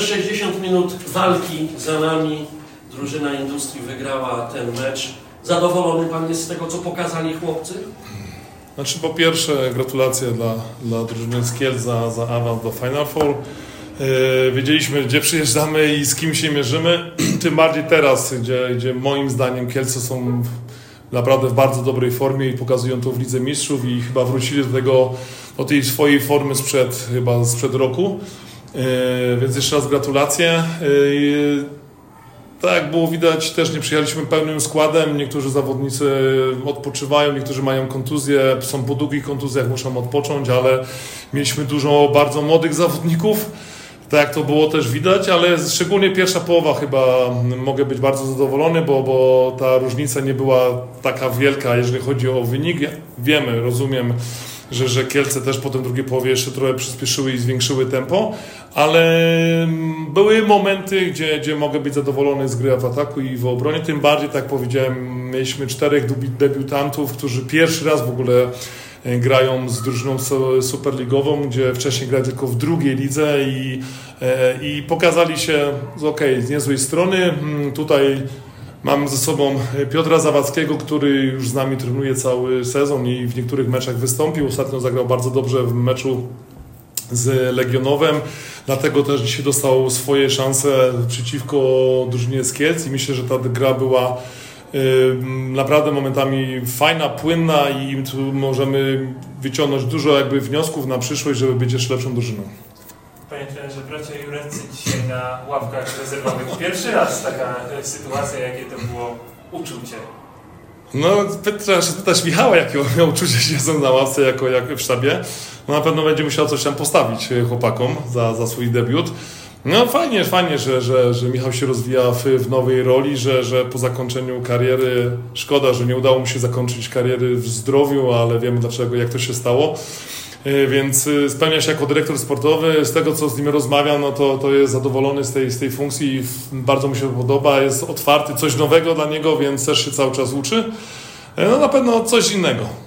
60 minut walki za nami. Drużyna Industrii wygrała ten mecz. Zadowolony Pan jest z tego, co pokazali chłopcy? Znaczy, po pierwsze gratulacje dla drużyny z Kielc za awans do Final Four. Wiedzieliśmy, gdzie przyjeżdżamy i z kim się mierzymy. Tym bardziej teraz, gdzie moim zdaniem Kielce są naprawdę w bardzo dobrej formie i pokazują to w Lidze Mistrzów i chyba wrócili do tej swojej formy sprzed roku. Więc jeszcze raz gratulacje. Tak jak było widać, też nie przyjechaliśmy pełnym składem. Niektórzy zawodnicy odpoczywają, niektórzy mają kontuzje, są po długich kontuzjach, muszą odpocząć, ale mieliśmy dużo bardzo młodych zawodników. Tak jak to było też widać, ale szczególnie pierwsza połowa chyba mogę być bardzo zadowolony, bo ta różnica nie była taka wielka, jeżeli chodzi o wynik. Wiemy, rozumiem, że Kielce też po tej drugiej połowie jeszcze trochę przyspieszyły i zwiększyły tempo, ale były momenty, gdzie mogę być zadowolony z gry w ataku i w obronie. Tym bardziej, tak jak powiedziałem, mieliśmy 4 debiutantów, którzy pierwszy raz w ogóle grają z drużyną superligową, gdzie wcześniej grali tylko w drugiej lidze i pokazali się z niezłej strony. Tutaj mam ze sobą Piotra Zawadzkiego, który już z nami trenuje cały sezon i w niektórych meczach wystąpił. Ostatnio zagrał bardzo dobrze w meczu z Legionowem, dlatego też dzisiaj dostał swoje szanse przeciwko drużynie z Kielc i myślę, że ta gra była naprawdę momentami fajna, płynna i tu możemy wyciągnąć dużo wniosków na przyszłość, żeby być jeszcze lepszą drużyną. Panie trenerze, bracia Jureccy dzisiaj na ławkach rezerwowych. Pierwszy raz taka sytuacja, jakie to było uczucie? No, trzeba się spytać Michała, jakie miał uczucie siedząc na ławce jak w sztabie. No, na pewno będzie musiał coś tam postawić chłopakom za swój debiut. No fajnie, że Michał się rozwija w nowej roli, że po zakończeniu kariery, szkoda, że nie udało mu się zakończyć kariery w zdrowiu, ale wiemy dlaczego, jak to się stało. Więc spełnia się jako dyrektor sportowy. Z tego, co z nim rozmawiam, no to jest zadowolony z tej funkcji. Bardzo mu się podoba, jest otwarty, coś nowego dla niego, więc też się cały czas uczy. No na pewno coś innego.